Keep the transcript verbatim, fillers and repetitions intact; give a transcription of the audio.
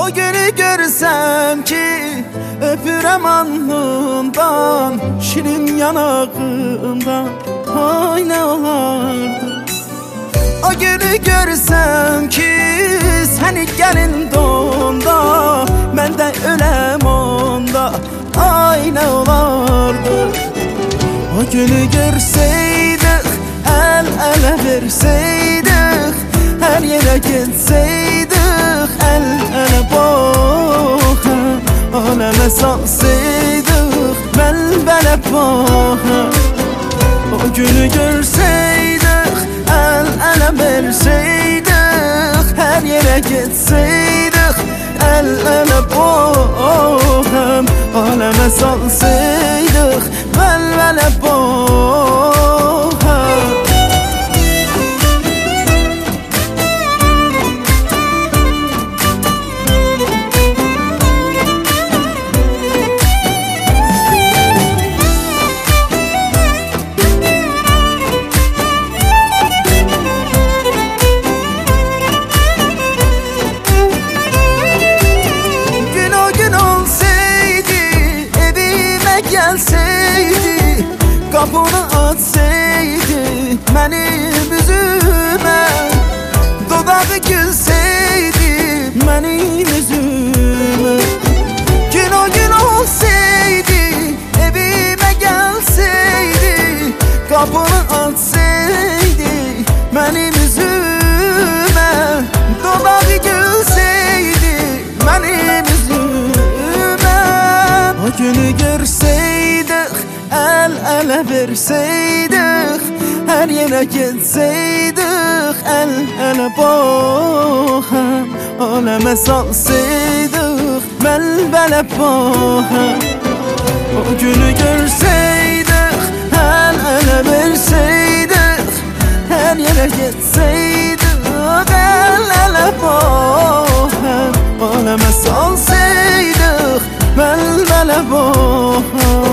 O günü görsem ki öpürəm alnından, şirin yanağından, ay ne olardı. O günü görsem ki seni gelin donda, mən də öləm onda, ay ne olardı. O günü görseydik, el ele verseydik, her yere gitseydik, el ele baxa, aleme salsaydık, ben belə baxa. O günü görseydik, el ele verseydik, her yere gitseydik, el ele baxa, aleme salsaydık, ben belə baxa. Gelseydi, kapını açsaydı benim üzüme, dodağı gülseydi benim yüzüme. Gün o gün olsaydı, evime gelseydi, kapını açsaydı benim yüzüme, dodağı gülseydi benim yüzüme. O günü görseydik, el ele verseydik, her yere gitseydik, el ele baxa, aleme salsaydık, ben belə baxa. O günü görseydik, el ele verseydik, her yere gitseydik, el ele baxa, aleme salsaydık, ben belə baxa.